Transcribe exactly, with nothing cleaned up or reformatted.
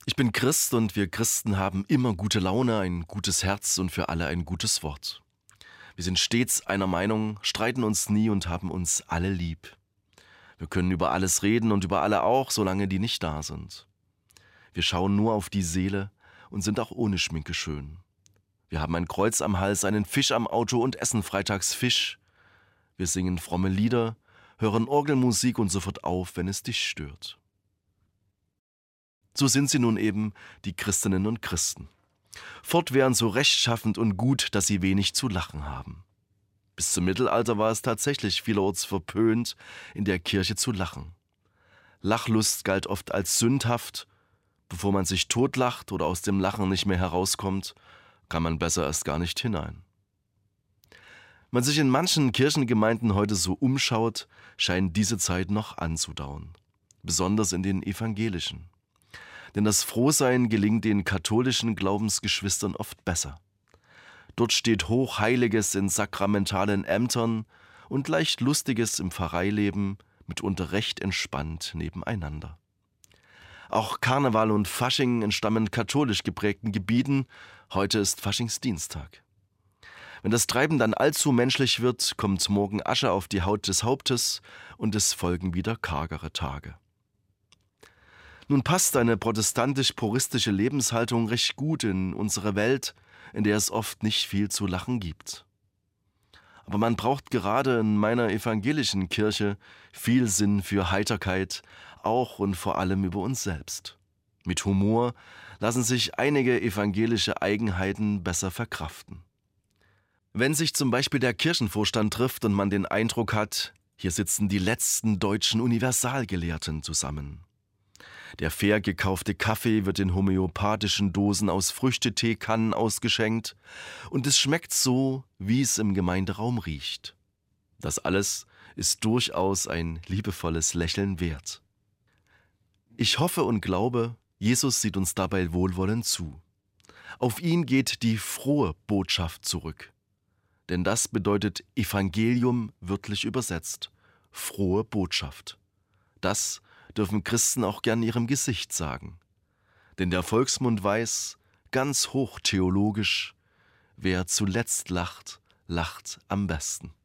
Ich bin Christ und wir Christen haben immer gute Laune, ein gutes Herz und für alle ein gutes Wort. Wir sind stets einer Meinung, streiten uns nie und haben uns alle lieb. Wir können über alles reden und über alle auch, solange die nicht da sind. Wir schauen nur auf die Seele und sind auch ohne Schminke schön. Wir haben ein Kreuz am Hals, einen Fisch am Auto und essen freitags Fisch. Wir singen fromme Lieder, hören Orgelmusik und sofort auf, wenn es dich stört. So sind sie nun eben, die Christinnen und Christen. Fortwährend so rechtschaffend und gut, dass sie wenig zu lachen haben. Bis zum Mittelalter war es tatsächlich vielerorts verpönt, in der Kirche zu lachen. Lachlust galt oft als sündhaft. Bevor man sich totlacht oder aus dem Lachen nicht mehr herauskommt, kann man besser erst gar nicht hinein. Wenn man sich in manchen Kirchengemeinden heute so umschaut, scheint diese Zeit noch anzudauern. Besonders in den evangelischen. Denn das Frohsein gelingt den katholischen Glaubensgeschwistern oft besser. Dort steht Hochheiliges in sakramentalen Ämtern und leicht Lustiges im Pfarreileben, mitunter recht entspannt nebeneinander. Auch Karneval und Fasching entstammen katholisch geprägten Gebieten. Heute ist Faschingsdienstag. Wenn das Treiben dann allzu menschlich wird, kommt morgen Asche auf die Haut des Hauptes und es folgen wieder kargere Tage. Nun passt eine protestantisch-puristische Lebenshaltung recht gut in unsere Welt, in der es oft nicht viel zu lachen gibt. Aber man braucht gerade in meiner evangelischen Kirche viel Sinn für Heiterkeit, auch und vor allem über uns selbst. Mit Humor lassen sich einige evangelische Eigenheiten besser verkraften. Wenn sich zum Beispiel der Kirchenvorstand trifft und man den Eindruck hat, hier sitzen die letzten deutschen Universalgelehrten zusammen. Der fair gekaufte Kaffee wird in homöopathischen Dosen aus Früchteteekannen ausgeschenkt und es schmeckt so, wie es im Gemeinderaum riecht. Das alles ist durchaus ein liebevolles Lächeln wert. Ich hoffe und glaube, Jesus sieht uns dabei wohlwollend zu. Auf ihn geht die frohe Botschaft zurück. Denn das bedeutet Evangelium wörtlich übersetzt, frohe Botschaft. Das dürfen Christen auch gern ihrem Gesicht sagen. Denn der Volksmund weiß, ganz hochtheologisch, wer zuletzt lacht, lacht am besten.